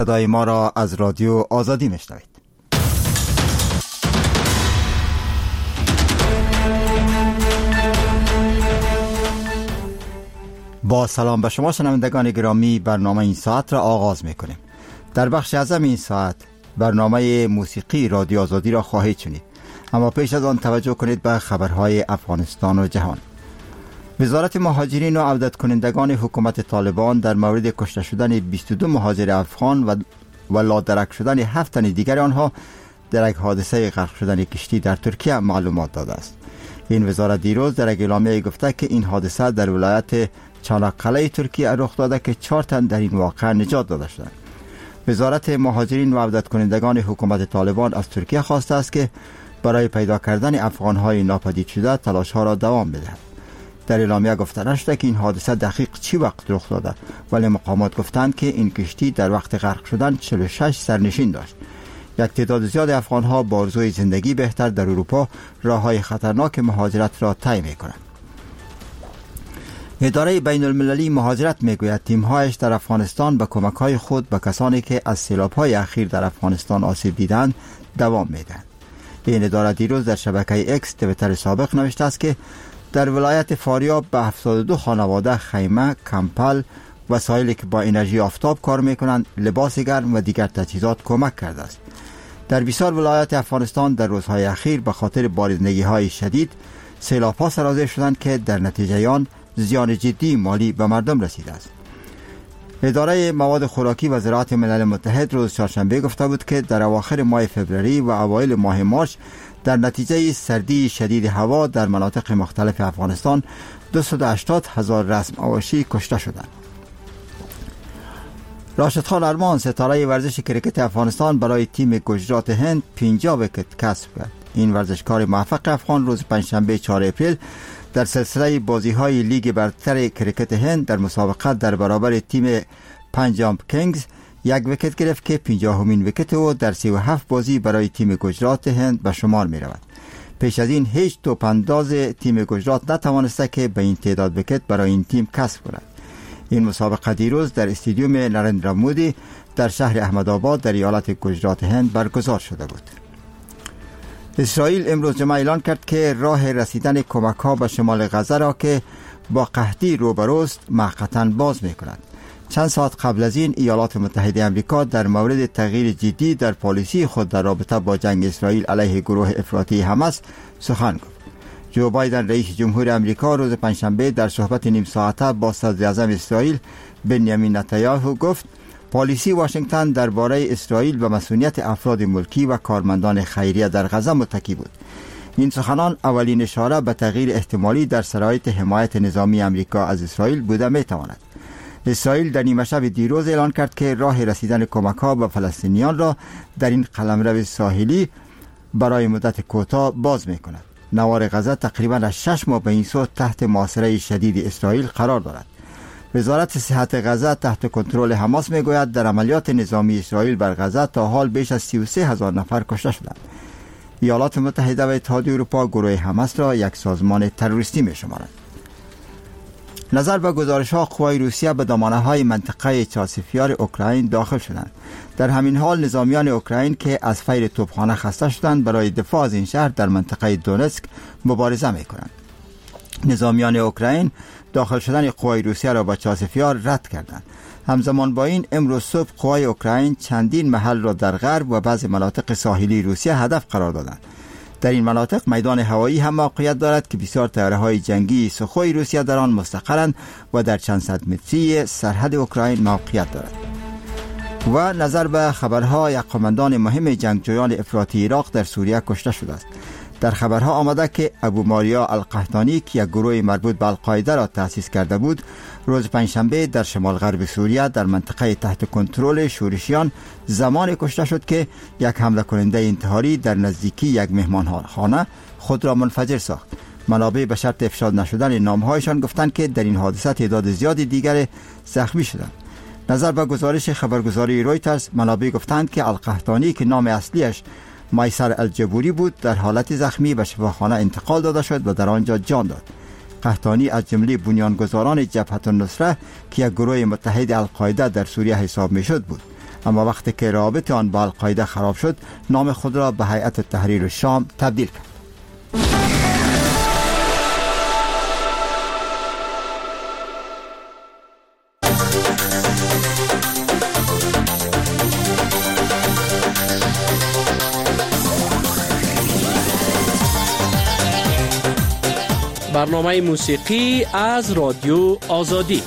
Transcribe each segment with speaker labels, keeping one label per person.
Speaker 1: صدای ما را از رادیو آزادی میشنوید. با سلام به شما شنوندگان گرامی، برنامه این ساعت را آغاز میکنیم. در بخش اعظم این ساعت برنامه موسیقی رادیو آزادی را خواهید شنید، اما پیش از آن توجه کنید به خبرهای افغانستان و جهان. وزارت مهاجرین و عودت کنندگان حکومت طالبان در مورد کشته شدن 22 مهاجر افغان و لادرک شدن 7 تن دیگر آنها در یک حادثه غرق شدن کشتی در ترکیه معلومات داده است. این وزارت دیروز در یک اعلامیه گفته که این حادثه در ولایت چاناقله ترکیه رخ داده که 4 تن در این واقعه نجات داده شدند. وزارت مهاجرین و عودت کنندگان حکومت طالبان از ترکیه خواسته است که برای پیدا کردن افغان‌های ناپدید شده تلاش‌ها را دوام بدهد. در اعلامیه گفته نشده که این حادثه دقیق چی وقت رخ داده، ولی مقامات گفتند که این کشتی در وقت غرق شدن 46 سرنشین داشت. یک تعداد زیاد افغان‌ها با آرزوی زندگی بهتر در اروپا راه‌های خطرناک مهاجرت را طی می‌کنند. اداره بین المللی مهاجرت میگوید تیم‌هایش در افغانستان به کمک‌های خود به کسانی که از سیلاب‌های اخیر در افغانستان آسیب دیدند دوام می‌دهد. این اداره دیروز در شبکه اکس توییتر سابق نوشته است که در ولایت فاریاب به 72 خانواده خیمه، کمپل، وسایلی که با انرژی آفتاب کار می‌کنند، لباس گرم و دیگر تجهیزات کمک کرده است. در بسیار ولایات افغانستان در روزهای اخیر به خاطر بارندگی‌های شدید سیلاب‌ها سرازیر شدند که در نتیجه آن زیان جدی مالی به مردم رسیده است. اداره مواد خوراکی و زراعت ملل متحد روز چهارشنبه گفته بود که در اواخر ماه فوریه و اوایل ماه مارس در نتیجه سردی شدید هوا در مناطق مختلف افغانستان 280,000 رسم آواشی کشته شدند. راشد خان ارمان ستاره ورزش کرکت افغانستان برای تیم گجرات هند 50 ویکت کسب کرد. این ورزشکار موفق افغان روز پنجشنبه 4 اپریل در سلسله بازی‌های لیگ برتر کرکت هند در مسابقه در برابر تیم پنجاب کینگز یک ویکت گرفت که 50مین ویکت او در 37 بازی برای تیم گجرات هند به شمار می رود. پیش از این هیچ توپانداز تیم گجرات نتوانسته که به این تعداد ویکت برای این تیم کسب کند. این مسابقه دیروز در استادیوم نریندرا مودی در شهر احمدآباد در ایالت گجرات هند برگزار شده بود. اسرائیل امروز جمعه اعلان کرد که راه رسیدن کمک‌ها به شمال غزه را که با قحطی روبروست موقتاً باز می‌کند. چند ساعت قبل از این ایالات متحده آمریکا در مورد تغییر جدی در پالیسی خود در رابطه با جنگ اسرائیل علیه گروه افراطی حماس سخن گفت. جو بایدن رئیس جمهور آمریکا روز پنجشنبه در صحبت نیم ساعته با صدر اعظم اسرائیل بنیامین نتانیاهو گفت پالیسی واشنگتن درباره اسرائیل و مسئولیت افراد ملکی و کارمندان خیریه در غزه متکی بود. این سخنان اولین اشاره به تغییر احتمالی در شرایط حمایت نظامی آمریکا از اسرائیل بوده میتواند. اسرائیل در نیمه شب دیروز اعلان کرد که راه رسیدن کمک‌ها به فلسطینیان را در این قلمرو ساحلی برای مدت کوتاه باز می‌کند. نوار غزه تقریباً 6 ماه به این سو تحت محاصره شدید اسرائیل قرار دارد. وزارت صحت غزه تحت کنترل حماس میگوید در عملیات نظامی اسرائیل بر غزه تا حال بیش از 33,000 نفر کشته شدند. ایالات متحده و اتحادیه اروپا گروه حماس را یک سازمان تروریستی می‌شمارند. نظر به گزارش‌ها قوای روسیه به دامنه‌های منطقه چاسفیار اوکراین داخل شدند. در همین حال نظامیان اوکراین که از فیر توپخانه خسته شدند برای دفاع از این شهر در منطقه دونتسک مبارزه می‌کنند. نظامیان اوکراین داخل شدن قوای روسیه را به چاسفیار رد کردند. همزمان با این امروز صبح قوای اوکراین چندین محل را در غرب و بعضی مناطق ساحلی روسیه هدف قرار دادند. در این مناطق میدان هوایی هم موقعیت دارد که بسیار طیاره‌های جنگی سخوی روسیه در آن مستقرند و در چند صد متری سرحد اوکراین موقعیت دارد. و نظر به خبرها یک قماندان مهم جنگجویان افراطی عراق در سوریه کشته شده است. در خبرها آمده که ابو ماریا القحطانی که یک گروه مربوط به القاعده را تأسیس کرده بود روز پنجشنبه در شمال غرب سوریه در منطقه تحت کنترل شورشیان زمان کشته شد که یک حمله کننده انتحاری در نزدیکی یک مهمانخانه خود را منفجر ساخت. منابع به شرط افشا نشدن نامهایشان گفتند که در این حادثه تعداد زیادی دیگر زخمی شدند. نظر به گزارش خبرگزاری رویترز منابع گفتند که القحطانی که نام اصلیش میسر الجبوری بود در حالت زخمی به شفاخانه انتقال داده شد و در آنجا جان داد. قحطانی از جمله بنیانگذاران جبهة النصره که یک گروه متحد القاعده در سوریه حساب میشد بود. اما وقتی که رابط آن با القاعده خراب شد نام خود را به هیئت تحریر شام تبدیل کرد.
Speaker 2: برنامه موسیقی از رادیو آزادی.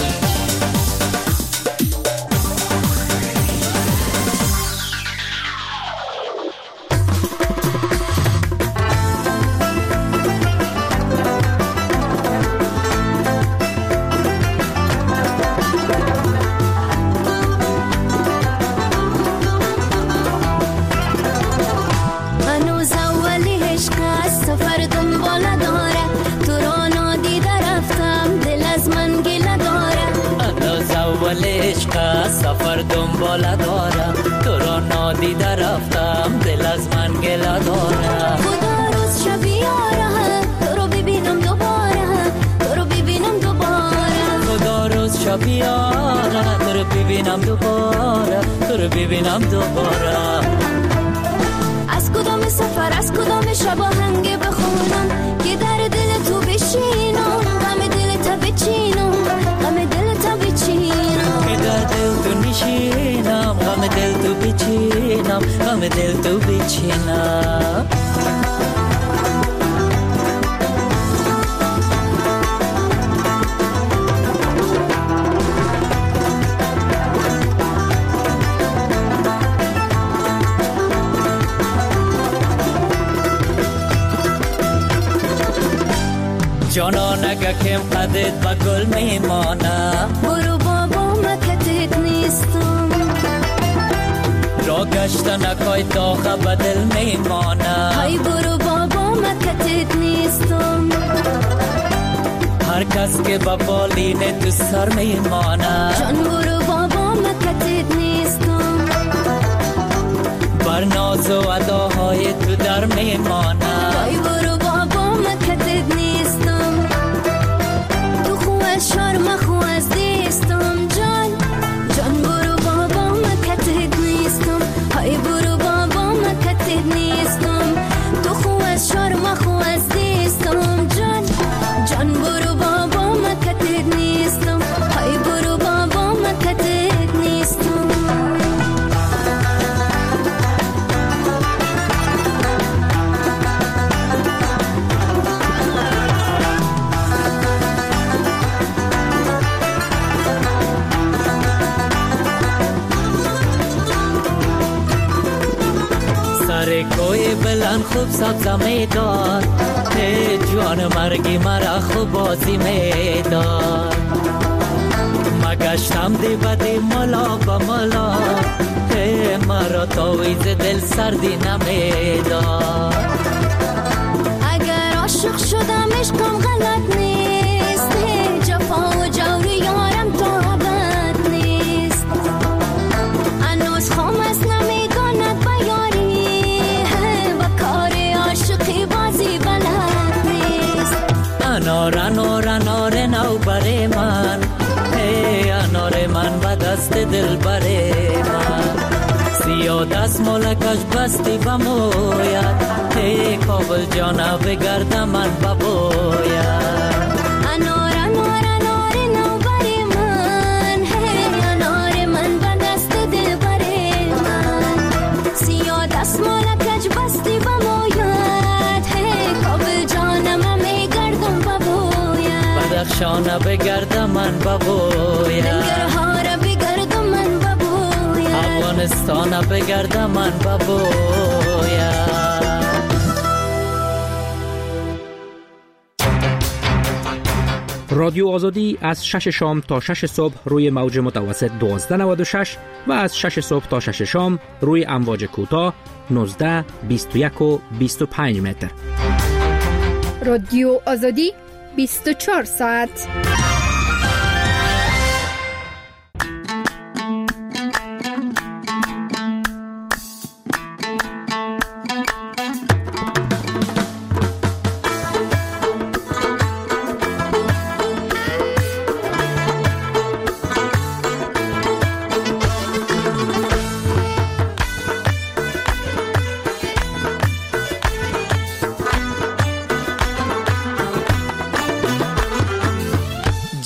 Speaker 3: سفر دنبال دارم تو را نادیده رفتم دل از من گله دارم
Speaker 4: خدا روز شب یاره تو رو ببینم دوباره تو رو ببینم دوباره
Speaker 3: خدا روز شب یاره تو رو ببینم دوباره تو رو ببینم دوباره
Speaker 4: از کدام سفر از کدام شب آهنگ بخونم که در دل تو بشینم غم دل تا بچینم غم دل تا بچینم
Speaker 3: که در دل تو نشینم غم دل تو بچینم غم دل تو بچینم جانان اگه کم قدت با گل میمانه
Speaker 4: برو بابا مکتت نیستم
Speaker 3: را گشتن اکای داخه به دل میمانه
Speaker 4: های برو بابا مکتت نیستم
Speaker 3: هر کس که با بالین تو سر میمانه
Speaker 4: جان برو بابا مکتت نیستم
Speaker 3: بر ناز و اداهای تو در میمانه
Speaker 4: های برو بابا مکتت نیستم تو خو از شرم خو از دیستم جان جان برو بابا مکتت نیستم های برو بابا مکتت نیستم تو خو از شرم خو از دیستم جان جان برو بابا مکتت نیستم های برو بابا مکتت نیستم
Speaker 3: سر کوی بلند خوب سبزه میداد ای جوان مرگی مرا خوب بازی میداد مگشتم دی بدی ملا با ملا ای مرا تاویز دل سردی نمیداد
Speaker 4: اگر عاشق شدم عشقم غلط نیست جفا و جوری یارم طاقت نیست هنوز خام است نمیداند بیاری با کار عاشقی بازی بلد نیست
Speaker 3: انار انار انار نو بره من ای انار من به دست دل بره من سیاه دست ملکش بستی بموید ای کابل جانا بگرد من ببوید
Speaker 4: انار انار انار نو بره من انار من به دست دل بره من سیاه دست ملکش بستی بموید کابل جانم میگردم ببوید
Speaker 3: بدخشانه بگرد من ببوید
Speaker 4: ننگرهار بگردم من ببوید
Speaker 3: افغانستان بگرد من ببوید
Speaker 2: رادیو آزادی از 6 شام تا 6 صبح روی موج متوسط 1296 و از 6 صبح تا 6 شام روی امواج کوتاه 19 21 و 25 متر.
Speaker 5: رادیو آزادی 24 ساعت.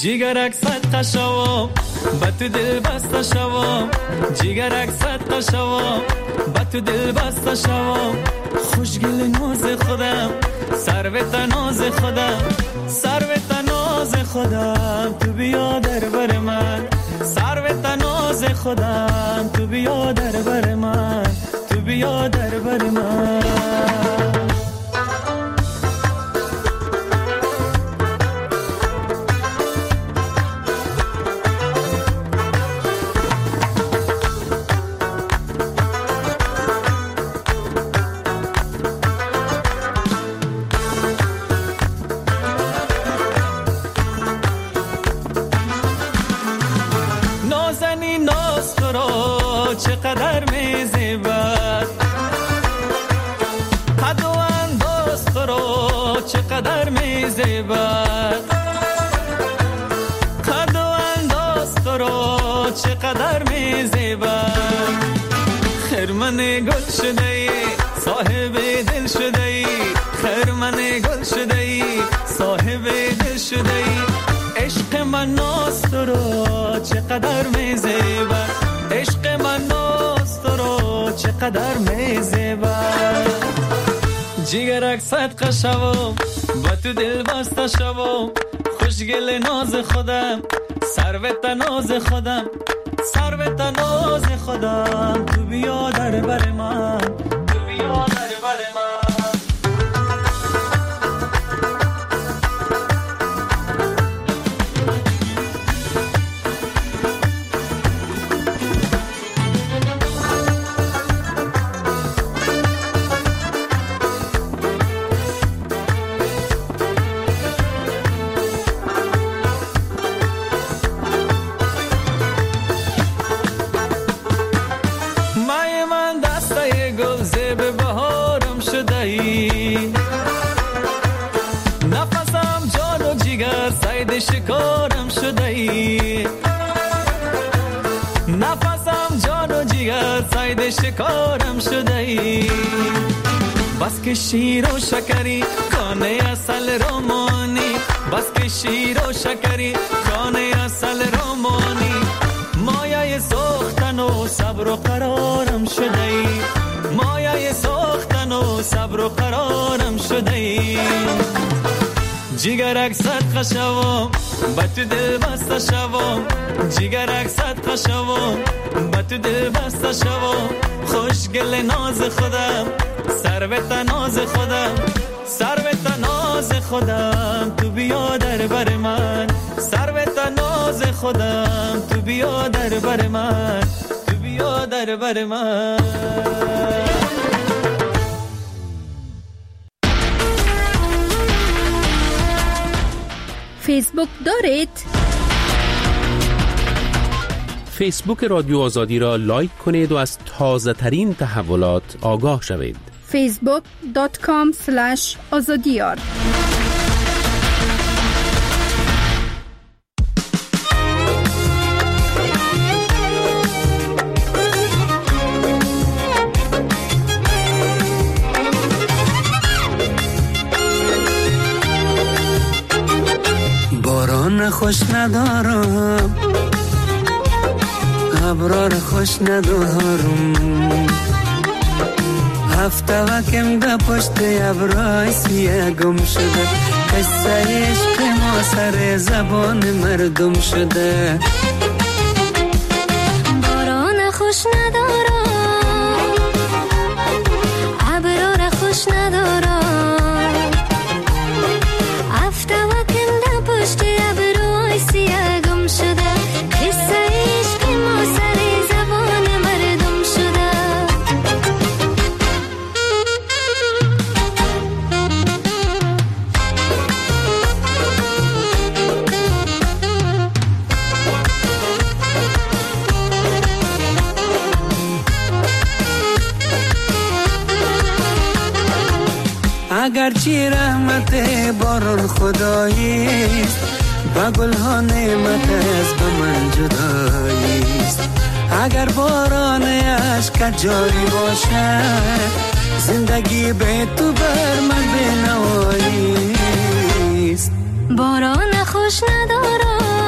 Speaker 6: جیگرک صدقه شوم با تو دل بسته شوم، جیگرک صدقه شوم با تو دل بسته شوم. خوشگل ناز خودم، سروت ناز خودم، سروت ناز خودم، تو بیا در بر من، سروت ناز خودم، تو بیا در بر من، تو بیا در بر من. چقدر میزیبد قد و انداز تو رو، چقدر میزیبد قد و انداز تو رو، چقدر میزیبد. خرمن گل شده ای، صاحب دل شده ای، خرمن گل شده ای، صاحب دل شده ای. عشق من ناز تو رو، چقدر میزیبد، عشق من ناز تو رو، چقدر میزیبد. جیگرک صدقه شوم با تو دل بسته شوم، خوشگل ناز خودم، سروت ناز خودم، سروت ناز خودم، تو بیا در بر من، تو بیا در بر من. نفسم جان و جگر صید شکارم شده ای، نفسم جان و جگر صید شکارم شده ای. بس که شیر و شکری کانه اصل رومانی، بس که شیر و شکری کانه اصل رومانی. مایه سوختن و صبر و قرارم شده ای، مایه سوختن و صبر و قرارم شده ای. جیگرک صدقه شوم با تو دل بسته شوم، جیگرک صدقه شوم با تو دل بسته شوم. خوشگل ناز خودم، سروت ناز خودم، سروت ناز خودم، تو بیا در بر من، سروت ناز خودم، تو بیا در بر من، تو بیا در بر من.
Speaker 5: فیسبوک دارید؟
Speaker 2: فیسبوک رادیو آزادی را لایک کنید و از تازه ترین تحولات آگاه شوید.
Speaker 5: facebook.com/azadiyar.
Speaker 7: باران خوش ندارم، ابرار خوش ندارم، هفته وکم ده پشت ابرای سیه گم شده. قصه عشق ما سر زبان مردم شده.
Speaker 4: باران خوش ندارم، ابرار خوش ندارم، هفته وکم ده پشت ابرای سیه گم شده. قصه عشق ما سر زبان مردم شده.
Speaker 7: اگرچه رحمت باران خداییست، با گلها نعمت از به من جداییست. اگر باران عشق جاری باشد، زندگی به تو بر من بنواییست.
Speaker 4: باران خوش ندارم،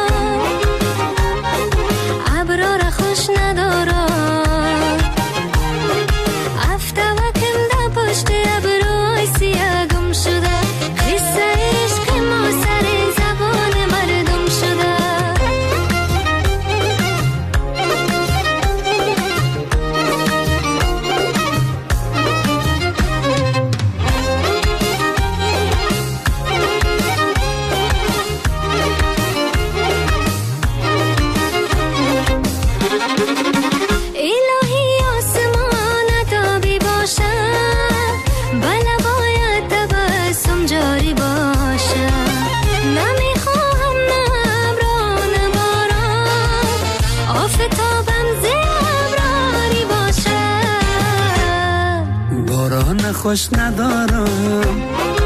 Speaker 7: خوش ندارم،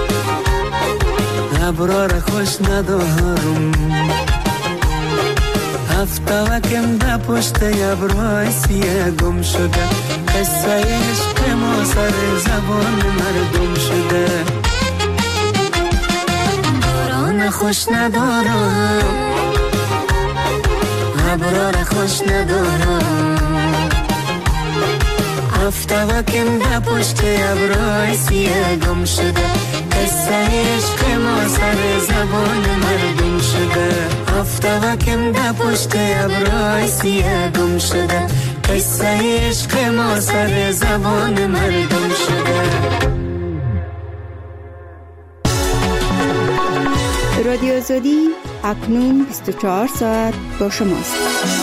Speaker 7: ابرار خوش ندارم. هفته وکم در پشت ابرهای سیه گم شده، قصه عشق ما سر زبان مردم شده. باران خوش ندارم، ابرار خوش ندارم. هفته وکم در پشت ابرهای سیه گم شده، قصه عشق ما سر زبان مردم شده. هفته وکم در پشت ابرهای سیه گم شده، قصه عشق ما سر زبان مردم شده.
Speaker 5: رادیو آزادی اکنون 24 ساعت با شماست.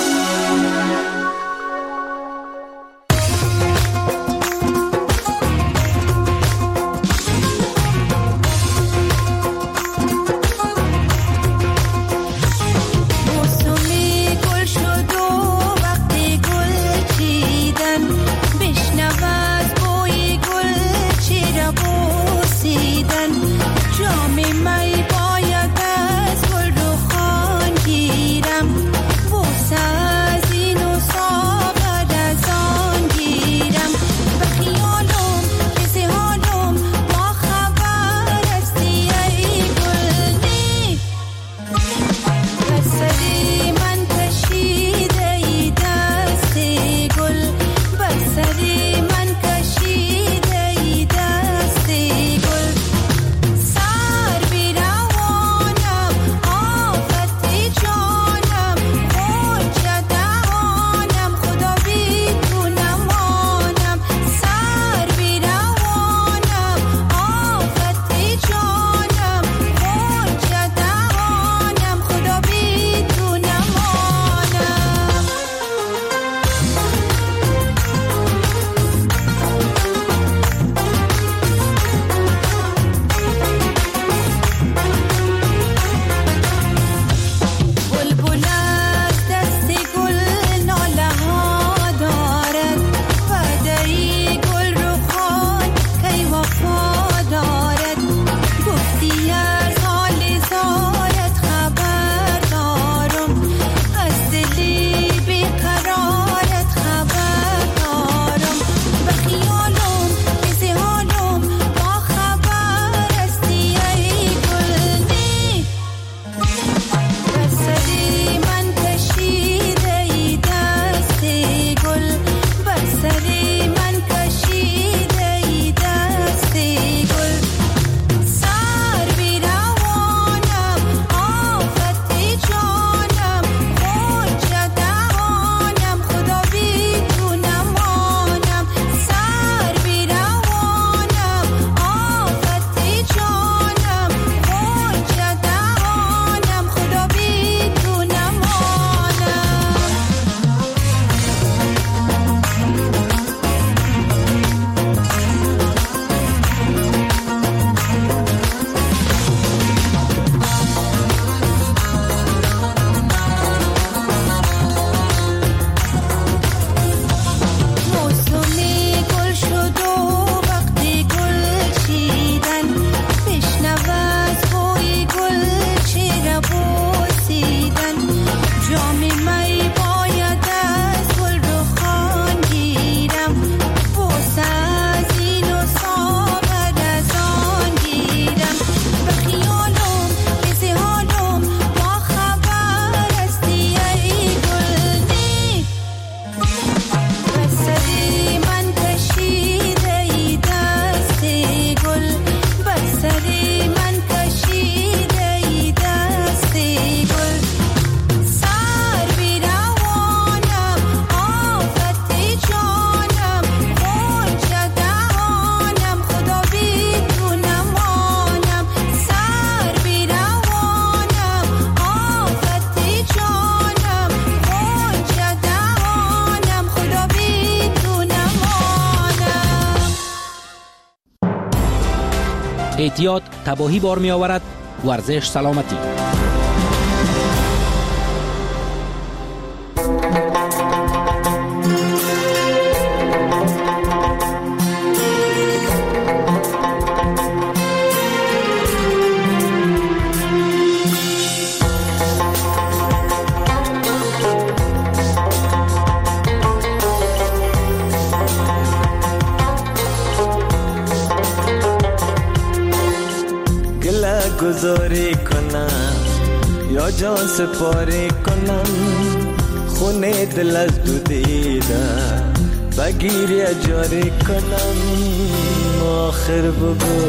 Speaker 2: احتیاط تباهی بار می آورد. ورزش سلامتی.
Speaker 6: گذاری کنم یا جان سپاری کنم، خونه دل از دو دیده بگیری جاری کنم. آخر بگو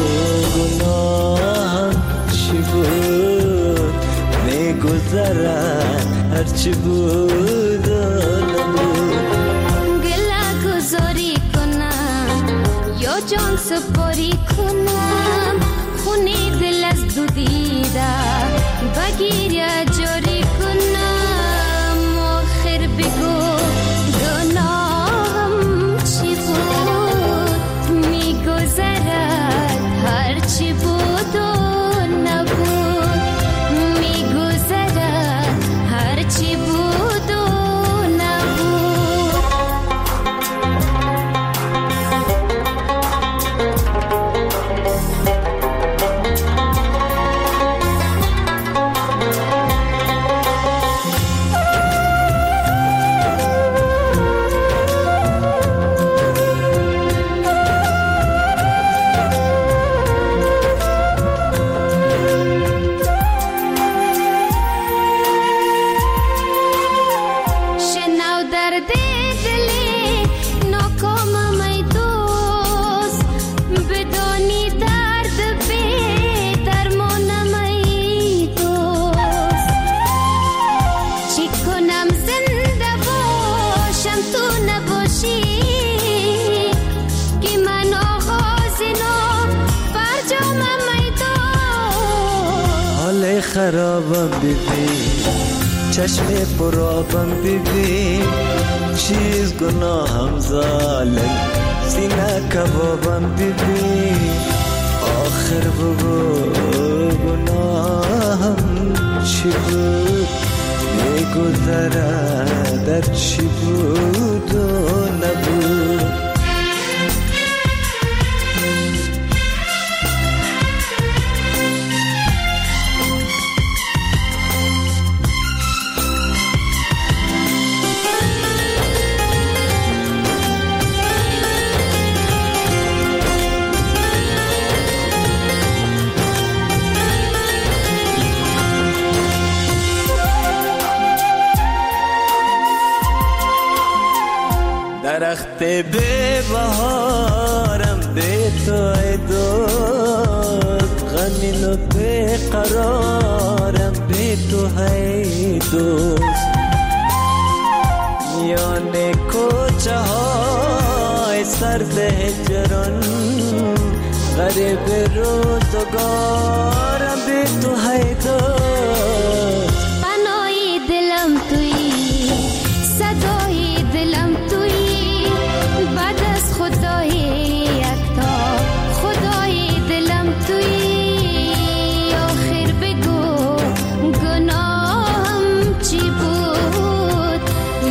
Speaker 6: گناهم چی بود، میگذرد هرچی بود و نبود.
Speaker 4: گله گذاری کنم یا جان سپاری کنم، خونه دل از دو دیده بگیری جاری کنم. آخر بگو گناهم چی بود، میگذرد هرچی بود و نبود، میگذرد هرچی بود و نبود.
Speaker 6: خرابم ببین، چشم پرابم ببین، چیز گناهم ظالم، سینه کبابم ببین. آخر بگو گناهم چی بود، میگذرد در چی بود و نبود. درخت به بهارم به تو ای دوست، غمین و به قرارم به تو ای دوست. میان کوچه های سرد هجران، غریب روزگارم به تو ای دوست.
Speaker 4: پناهی دلم تویی، صدای دلم تویی، بعد از خدای یکتا خدای دلم تویی. آخر بگو گناهم چی بود،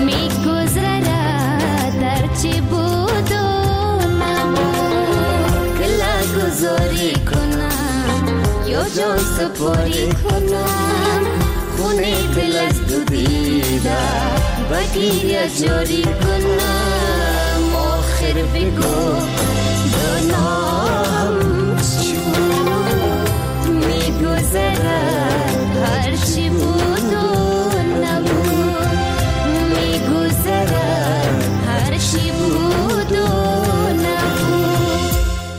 Speaker 4: میگذرد در چی بود و نبود. گله گذاری کنم یا جان سپاری کنم، خونه دل از دو دیده بگیری جاری کنم. آخر بگو گناهم چی بود، میگذرد هرچی بود و نبود، میگذرد هرچی بود و نبود.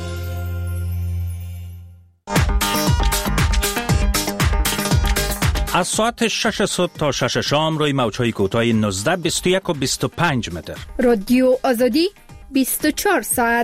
Speaker 2: از ساعت 6 صبح تا 6 شام روی موج‌های کوتاه 19، 21 و 25 متر.
Speaker 5: رادیو آزادی 24 ساعت.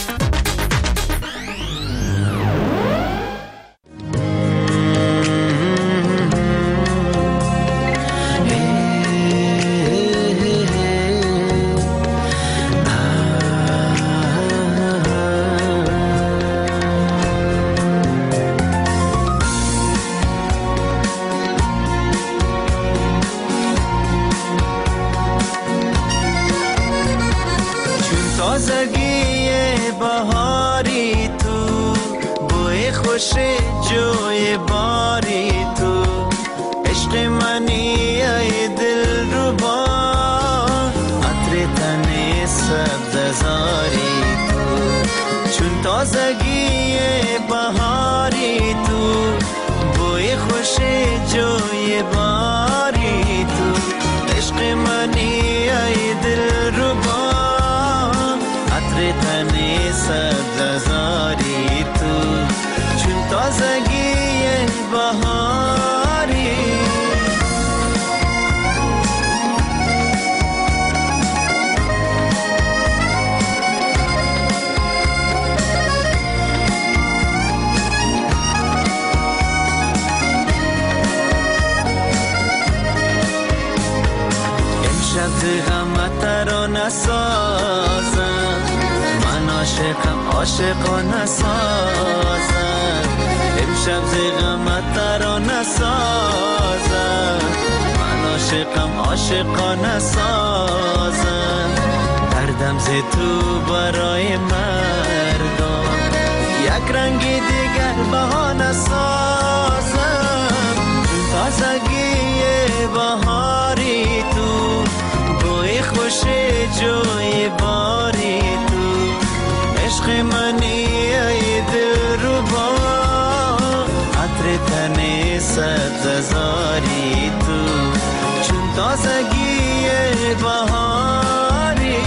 Speaker 6: تازگی بهاری تو، بوی خوش جوی باری تو، عشق منی ای دل رو با، عطر تن سبززاری تو. چون تازگی بهاری تو، جوی باری تو، عشق منی ای دل ربا، عطر تنی سبززاری تو، چون تازگی بهاری. امشب غمت رو نسازم، من عاشقانه سازم. امشب غمت رو نسازم، من عاشقانه سازم. دردم ز تو برای مردم، یک رنگ دیگر بهانه سازم. تازگی بهاری تو، بوی خوش جوی باری تو، عشق منی ای دل ربا، عطر تنی سبززاری تو، چون تازگی بهاری.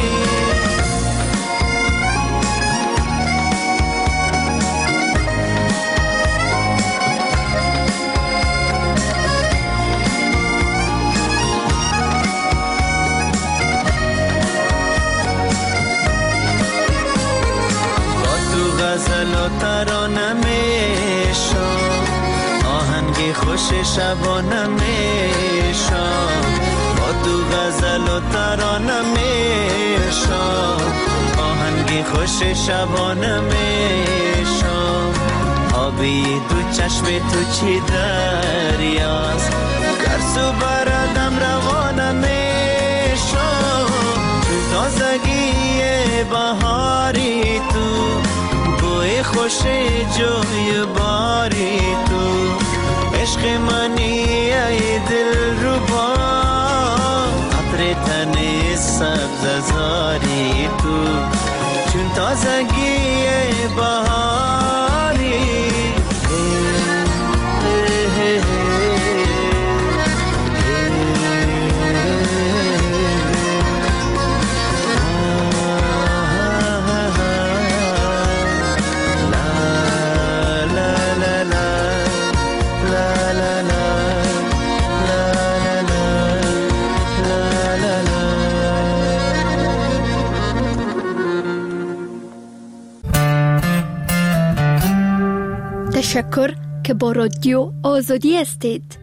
Speaker 6: غزل و ترانه میشم، آهنگ خوش شبانه میشم. با تو غزل و ترانه میشم، آهنگ خوش شبانه میشم. آبی دو چشم تو چی دریاست، گرسو بردم روانه میشم. تازگی بهاری تو، بوی خوش جوی باری تو، عشق منی ای دل ربا، عطر تنی سبززاری تو، چون تازگی بهاری.
Speaker 5: تشکر که با رادیو آزادی هستید.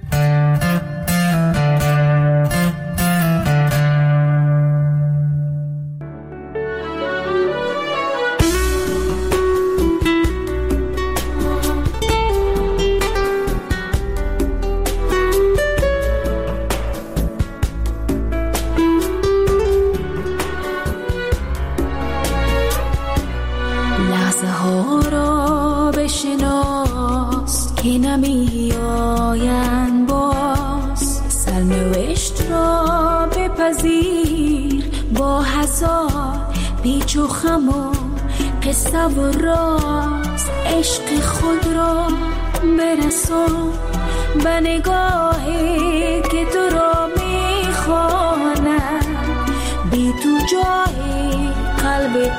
Speaker 4: لحظه ها را بشناس که نمی آیند باز، سرنوشت را بپذیر با هزار پیچ و خم و قصه و راز. عشق خود را برسان به نگاهی که تو را می خواند، بی تو جای قلب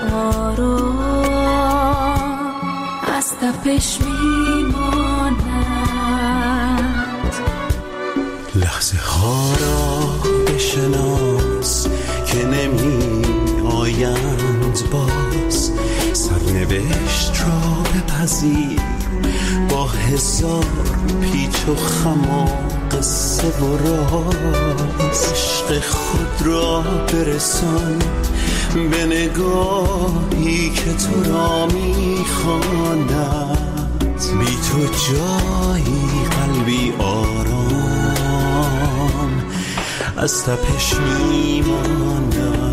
Speaker 4: آرام از تپش می ماند.
Speaker 8: لحظه ها را بشناس که نمی آیند باز، سرنوشت را بپذیر با هزار پیچ و خم و قصه و راز. عشق خود را برسان به نگاهی که تو را می‌خواند، بی تو جایی قلبی آرام از تپش می‌ماند.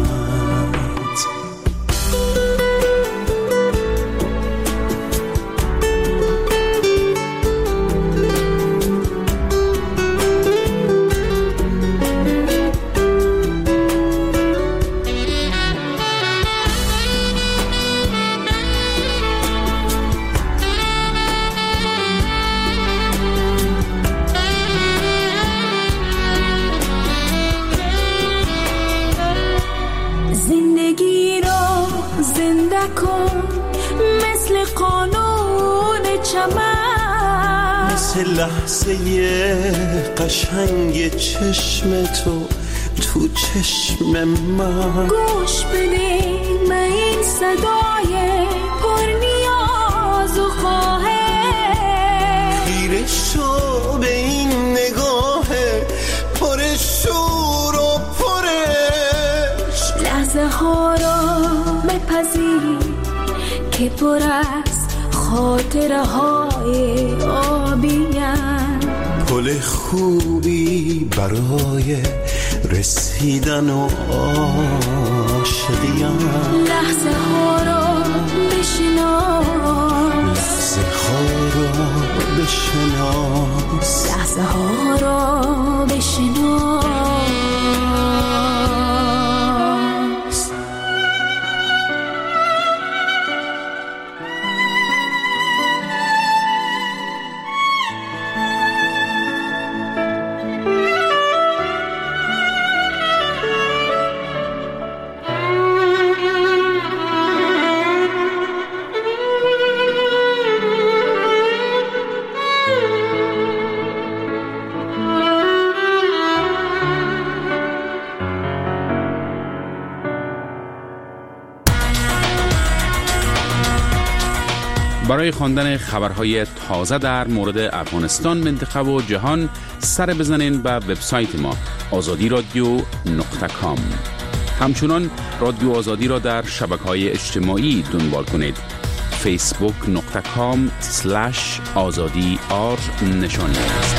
Speaker 4: ساده کن مثل قانون چمن،
Speaker 8: مثل لحظه قشنگ چشم تو چشم من.
Speaker 4: گوش بده من این صدای پر نیاز و خواهش،
Speaker 8: خیره شو به این نگاه پر شور و پرش.
Speaker 4: لحظه ها را بپذیر که پر از خاطره های آبیم،
Speaker 8: پل خوبی برای رسیدن و عاشقیم.
Speaker 4: لحظه ها را بشناس،
Speaker 8: لحظه ها را بشناس،
Speaker 4: لحظه ها را بشناس.
Speaker 9: برای خواندن خبرهای تازه در مورد افغانستان، منطقه و جهان سر بزنین به وبسایت ما azadiradio.com. همچنان رادیو آزادی را در شبکه‌های اجتماعی دنبال کنید. facebook.com/azadi_r نشانی است.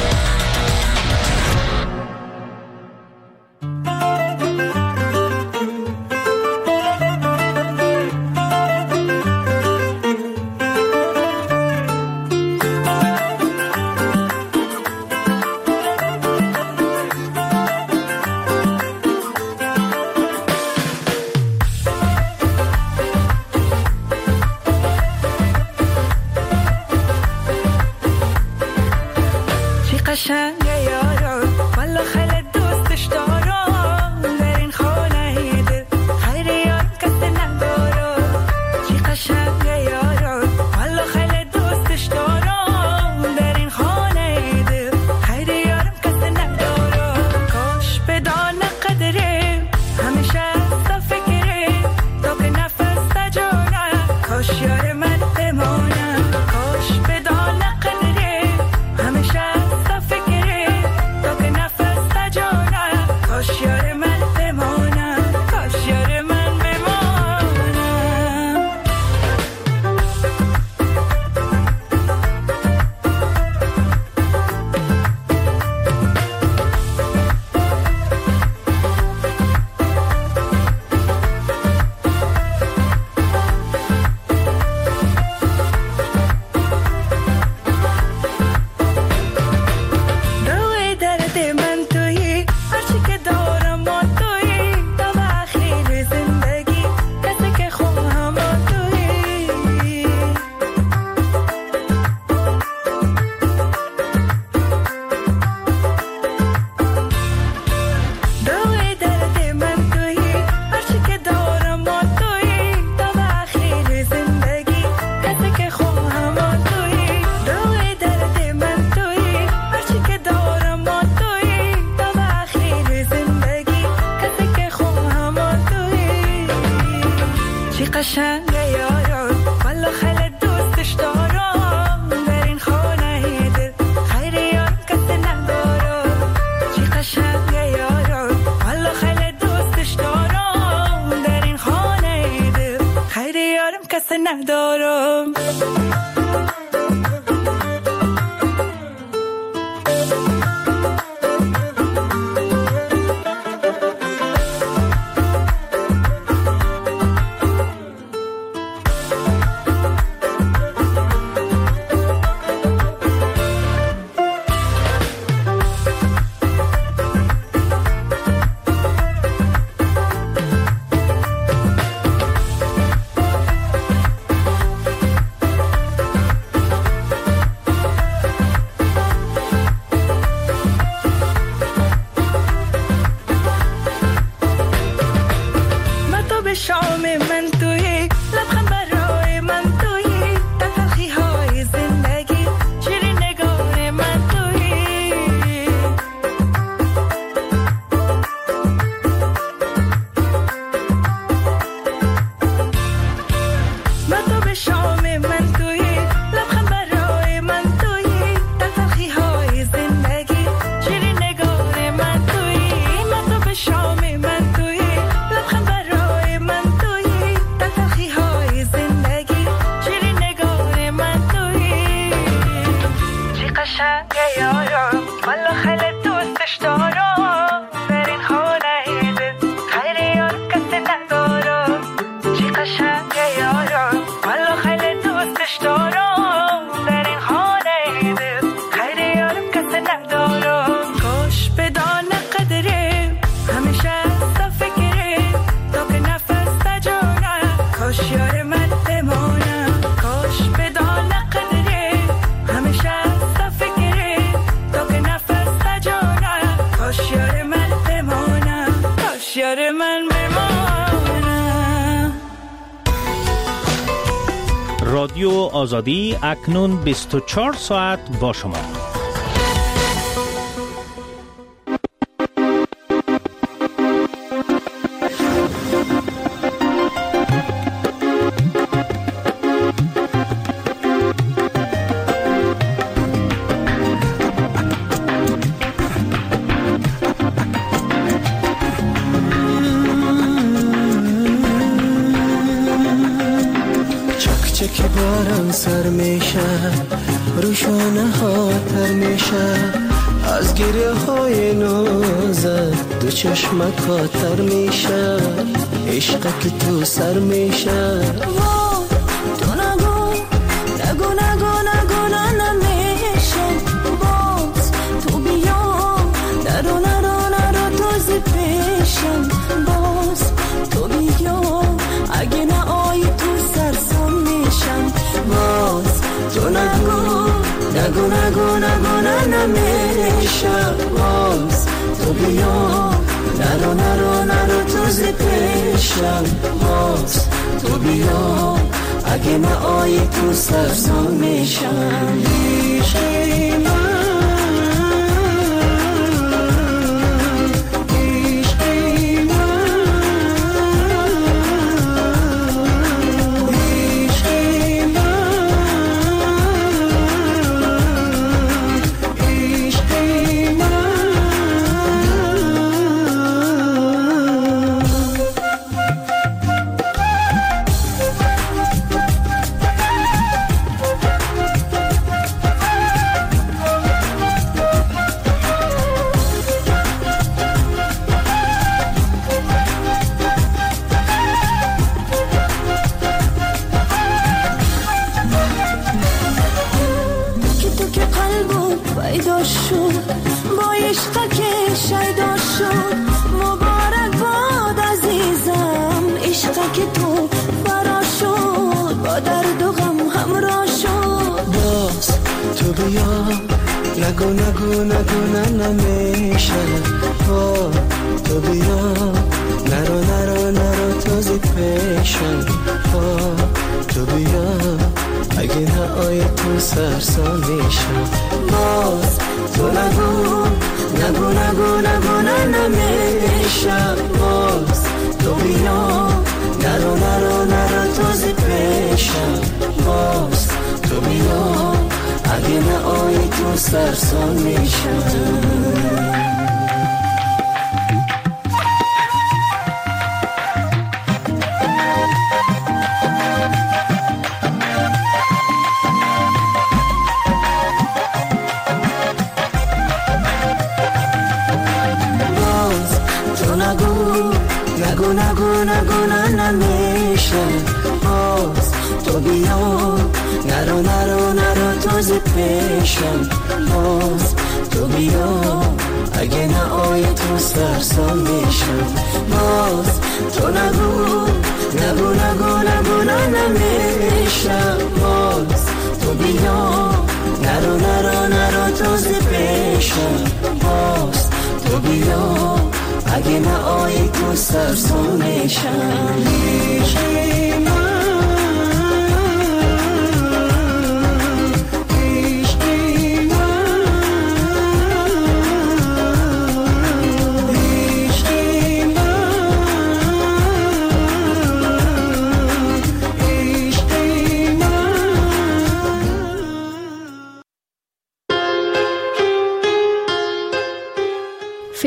Speaker 4: ندارم.
Speaker 10: شام من تویی، لبخند برای من تویی، در تلخی های زندگی شیرین نگار من تویی، مطلب شام من تویی، لبخند برای من تویی، در تلخی های زندگی شیرین نگار من تویی. چی قشنگه یارم والا خیلی دوستش دارم، در این خانه خیلی یار کسی ندارم. چی قشنگه یارم والا خیلی دوستش دارم، در این خانه خیلی یار کسی ندارم. کاش بدانه قدره همیشه از فکره، تا که نفس تجانه کاش یار من بمانه. کاش بدانه قدره همیشه از فکره، تا که نفس تجانه کاش یار من بمانه، کاش یار من بمانه.
Speaker 11: رادیو آزادی اکنون 24 ساعت با شما.
Speaker 8: چک باران سر میشه، روشانه ها تر میشه، از گریه های نازت دو چشمت کاتر میشه، عشق که تو سر میشه.
Speaker 10: تو نگو نگو نگو نگو نمیشه، باز تو بیا نرو نرو نرو تازه پیشم، باز تو بیا اگه نه آی تو سرسام میشم. باز
Speaker 8: تو نگو نگو نگو نگو نمیشه، باز تو بیا نرو نرو نرو تازه پیشم، باز تو بیا اگه نه آی تو سرسام میشم. عشقی من نگو نگو نگو نمیشه، تو بیا نرو نرو نرو تازه پیشم، تو بیا اگه نه آی تو سرسام میشم. باز تو نگو نگو نگو نگو نمیشه، باز تو بیا نرو نرو نرو تازه پیشم، باز تو بیا اگه نه آی تو سرسام میشم. نگو نگو نگو نمیشه، باز تو بیا نرو نرو نرو تازه پیشم، باز تو بیا اگه نه آی تو سرسام میشم. باز تو نگو نگو نگو نگو نمیشه، باز تو بیا نرو نرو نرو تازه پیشم، باز تو بیا اگه نه آی تو سرسام میشم. عشقی من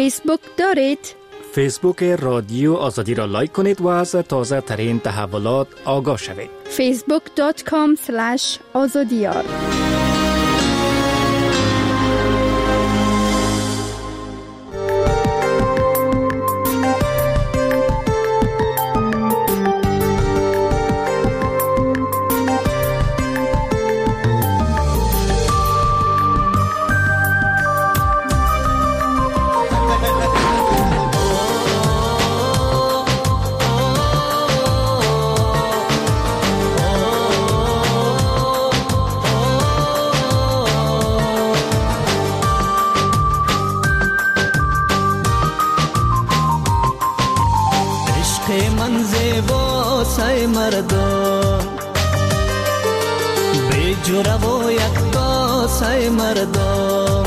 Speaker 5: فیسبوک دارید؟
Speaker 12: فیسبوک رادیو آزادی را لایک کنید و از تازه ترین تحولات آگاه شوید.
Speaker 5: facebook.com/azadiyar.
Speaker 6: من زیبا سای مردم بی جوره و یکتا سای مردم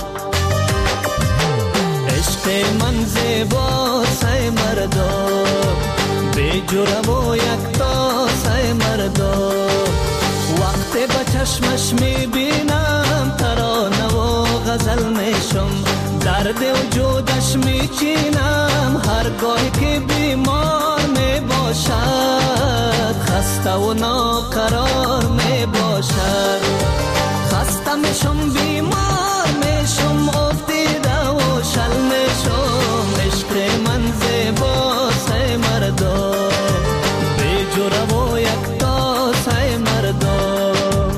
Speaker 6: عشق من زیبا سای مردم بی جوره و یکتا سای مردم وقتی با چشمش میبینم ترانه و غزل میشم درد وجودش میچینم هرگاهی که بیمار میباشد خسته و ناقرار میباشد خسته میشم بیمار میشم افتیده و شل میشم عشق من زیبا سای مردم بی جوره و یکتا سای مردم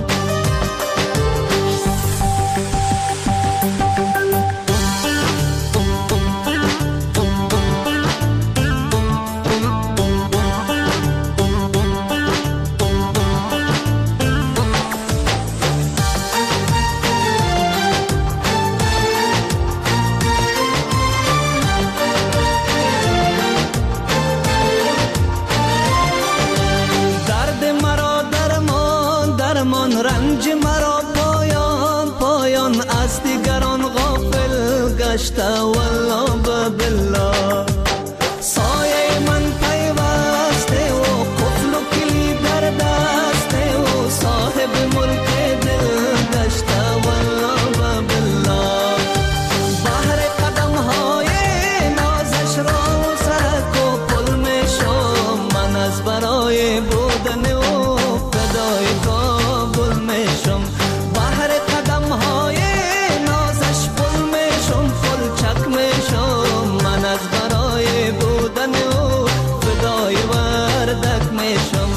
Speaker 6: رنج مرا پایان پایان از دیگران غافل گشته والله بالله سایه من پیوسته و قفل و کلی در دسته و صاحب ملک دل گشته والله بالله بحر قدم های نازش را سرک و پل میشم من از برای بودن و فدای کابل میشم بحر قدم های نازش پل میشم پل چک میشم من از برای بودن و فدای وردک میشم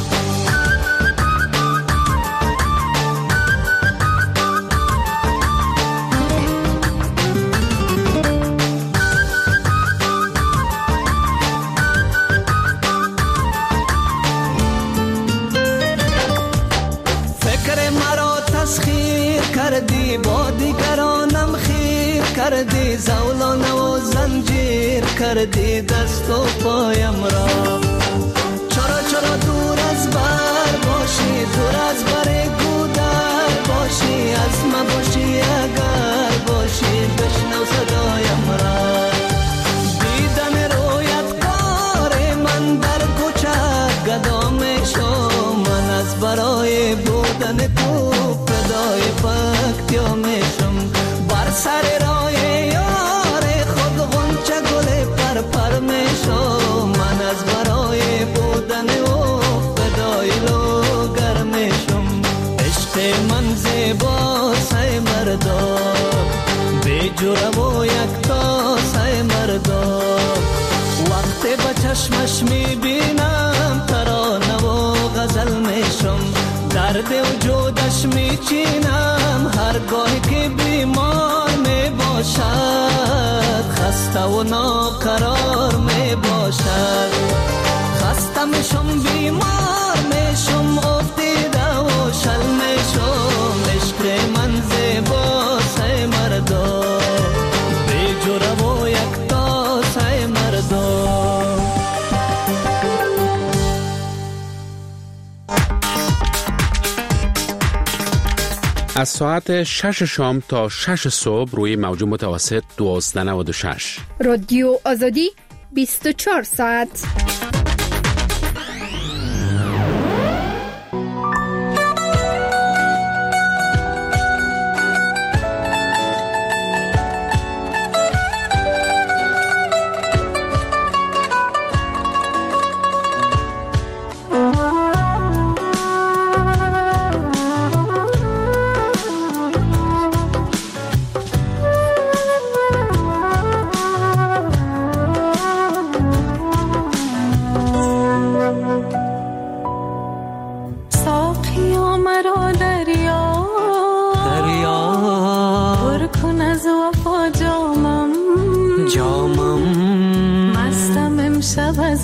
Speaker 6: کردی با دیگرانم خیر کردی زولانه و زنجیر کردی دست و پایم را چرا دور از بر باشی دور از بر گودر باشی از ما باشی اگر باشی بشنو صدایم را دیدن رویت کار من در کوچه گدا میشم من از برای بودن تو فدای پکتیا میشم بر سر راه یار خود غنچه گل پر میشم من از برای بودن او فدای لوگر میشم عشق من زیبا سای مردم بی جوره و یکتا سای مردم وقتی با چشمش میبینم ترانه و غزل میشم درد وجودش میچینم هرگاهی که بیمار میباشد خسته و ناقرار میباشد خسته میشم بیمار میشم افتیده و شل میشم عشق من زیبا سای مردم بی جوره و یکتا سای مردم
Speaker 9: از ساعت 6 شام تا 6 صبح روی موج متوسط 1296
Speaker 5: رادیو آزادی 24 ساعت.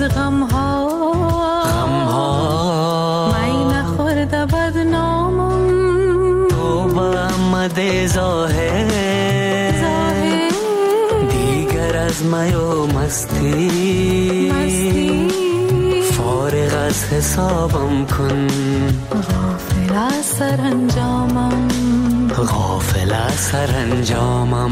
Speaker 10: غم ها می نخورده بدنامم
Speaker 3: تو با آمده ظاهر دیگر از می و مستی فارغ از حسابم کن
Speaker 10: غافل از سرانجامم
Speaker 3: غافل از سرانجامم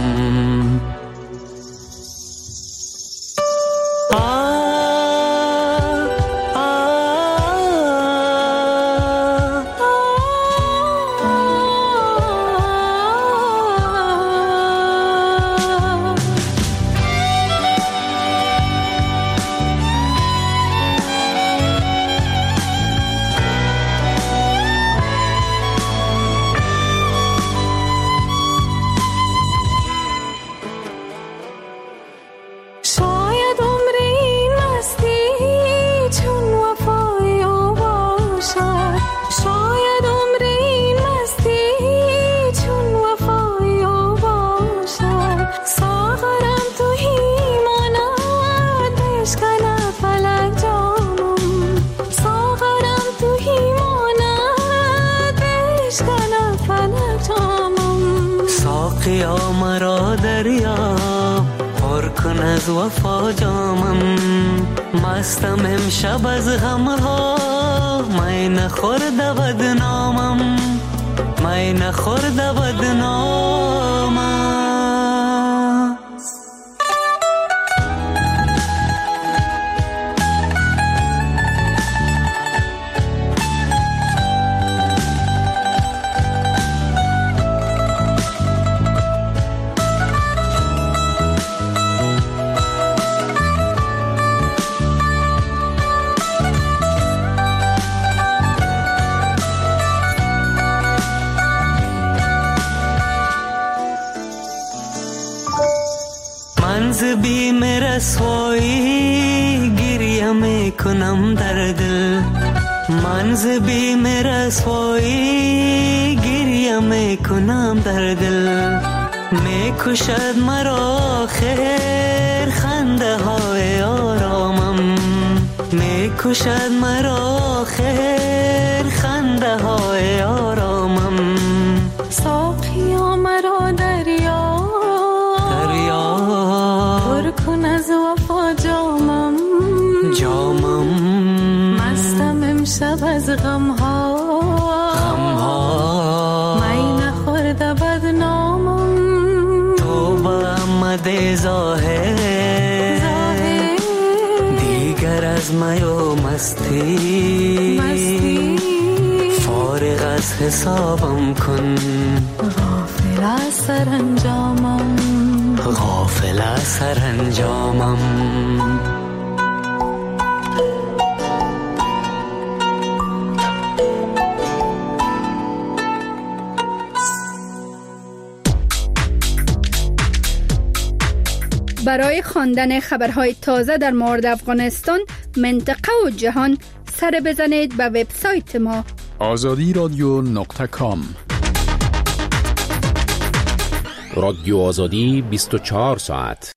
Speaker 3: ساقیا مرا دریا پر کن از وفا جامم مستم امشب از غمها می نخورده بدنامم می نخورده بدنامم منز بیم رسوایی گریه میکنم در دل منز بیم رسوایی گریه میکنم در دل میکشد مرا خیر خنده های آرامم میکشد مرا خیر خنده های آرامم
Speaker 10: ساقیا مرا دریا پر کن از وفا جامم مستم امشب از غمها می نخورده بدنامم
Speaker 3: تو با آمده ظاهر دیگر از می و مستی فارغ از حسابم کن
Speaker 10: غافل از سرانجامم
Speaker 3: غافل از سرانجامم
Speaker 13: برای خواندن خبرهای تازه در مورد افغانستان، منطقه و جهان سر بزنید به وبسایت ما
Speaker 9: azadiradyo.com.
Speaker 2: رادیو آزادی 24 ساعت.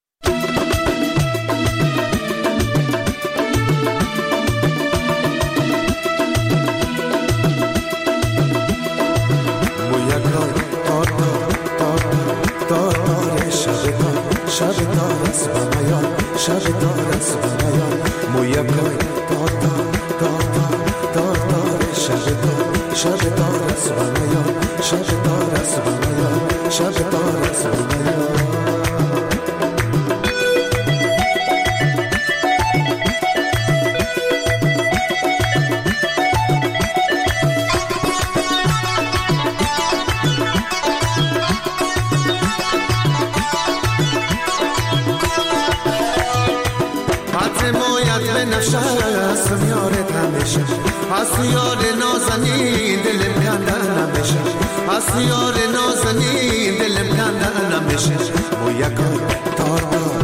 Speaker 14: یار نازنین دلم کنده نمیشه یار نازنین دلم کنده نمیشه و یکای تار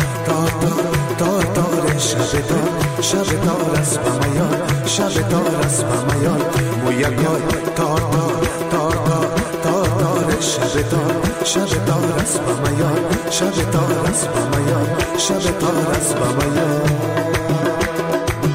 Speaker 14: شب تار است بمیان شب تار است بمیان و یکای تار شب تار است بمیان شب تار است بمیان شب تار است بمیان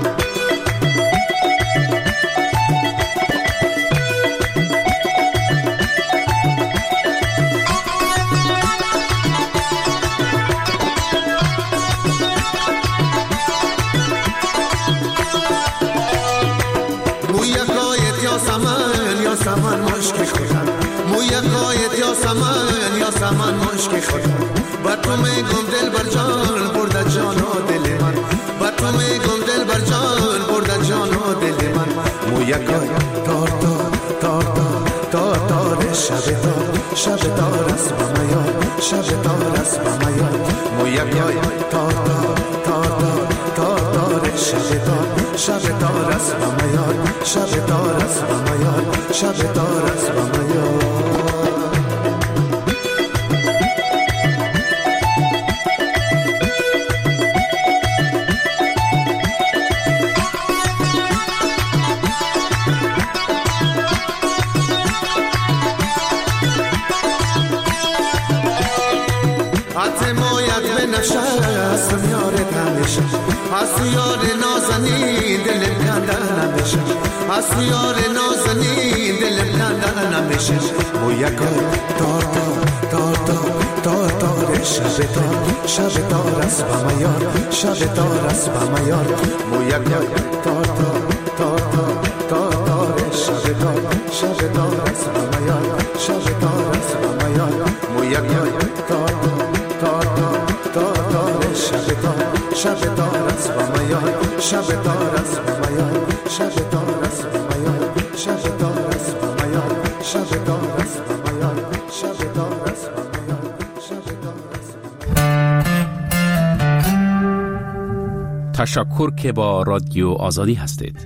Speaker 14: یاسمن یاسمن مشکی خودم مویقایت یاسمن یاسمن مشکی خودم با تو میگم دل بر جان برده جان و دل من با تو میگم دل بر جان برده جان و دل من مویقای تار تار تار تار تار تار شب تار است با میار شب تار است با میار مویقای تار تار تار تار تار تار شب تار است با میار شب تار است با میار شب تار است با میار هستم یارت همیشه هست یار نازنین دلم کندن نمیشه هست یار نازنین دلم کندن نمیشه و یکای تار تار تار تار تار تار شب تار است با میار شب تار است با میار و یکای تار تار تار تار تار شب تار است با میار شب تار است با میار و یکای تار شب تار است با میار شب تار است با میار شب تار است با میار شب تار است با میار شب تار است با میار شب تار است با میار شب تار است با میار.
Speaker 9: تشکر که با رادیو آزادی هستید.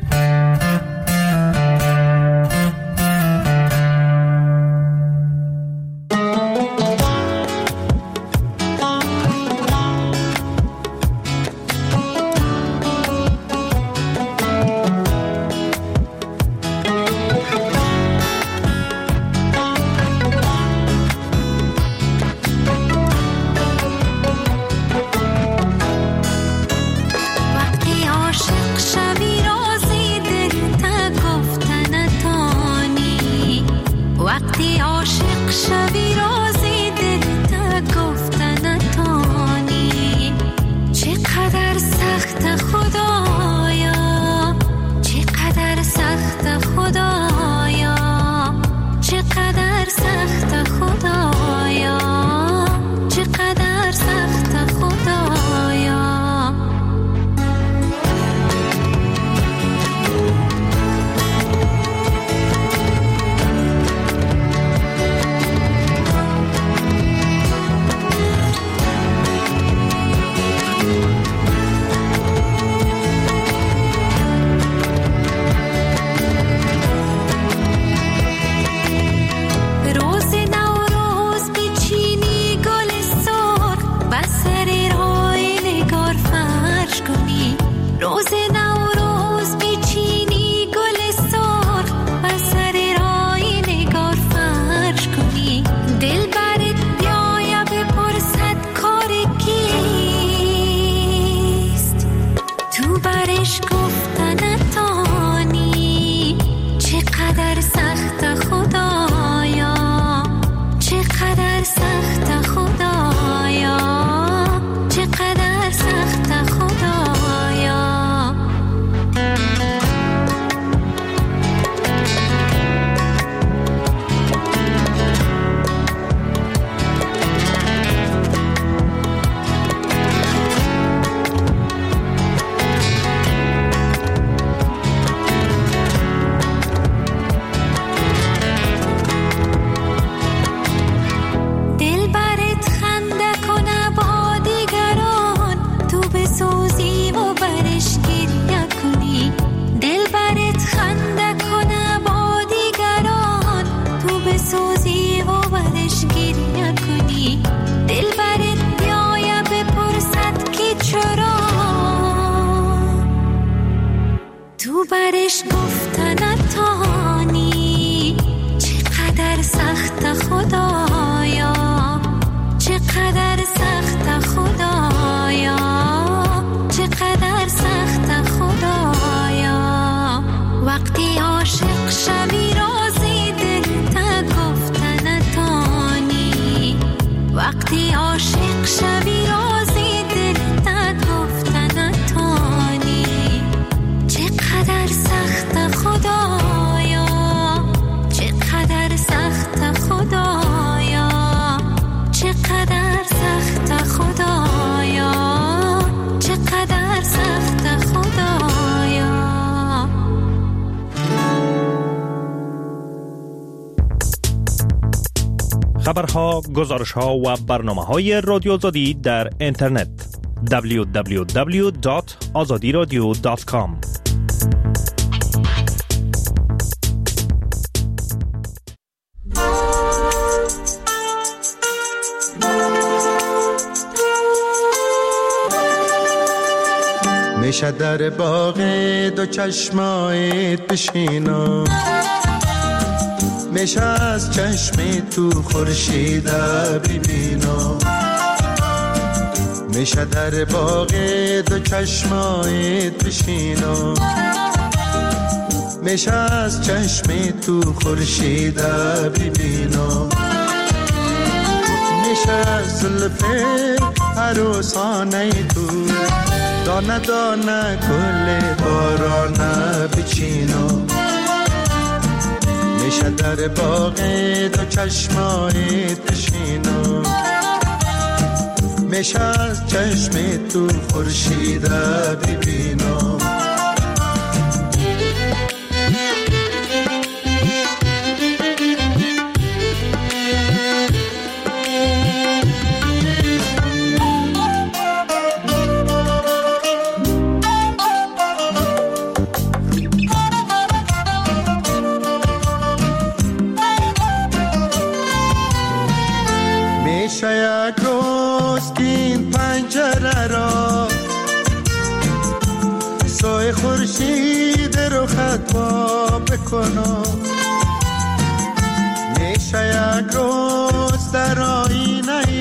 Speaker 11: خبرها، گزارشها و برنامه‌های رادیو آزادی در اینترنت www.azadiradio.com.
Speaker 14: میشه در باغ دو چشمایت بشینم، میشه از چشم تو خورشید ببینم، میشه در باغ دو چشمایت بشینم، میشه از چشم تو خورشید ببینم، میشه از زلف عروسانه تو دانه دانه گل بارانه بچینم، میشه در باغ دو چشمایت بشینم، میشه از چشم تو خورشید ببینم. یک روز که این پنجره را سایه خورشید رو خطا بکنم، میشه یک روز در آینه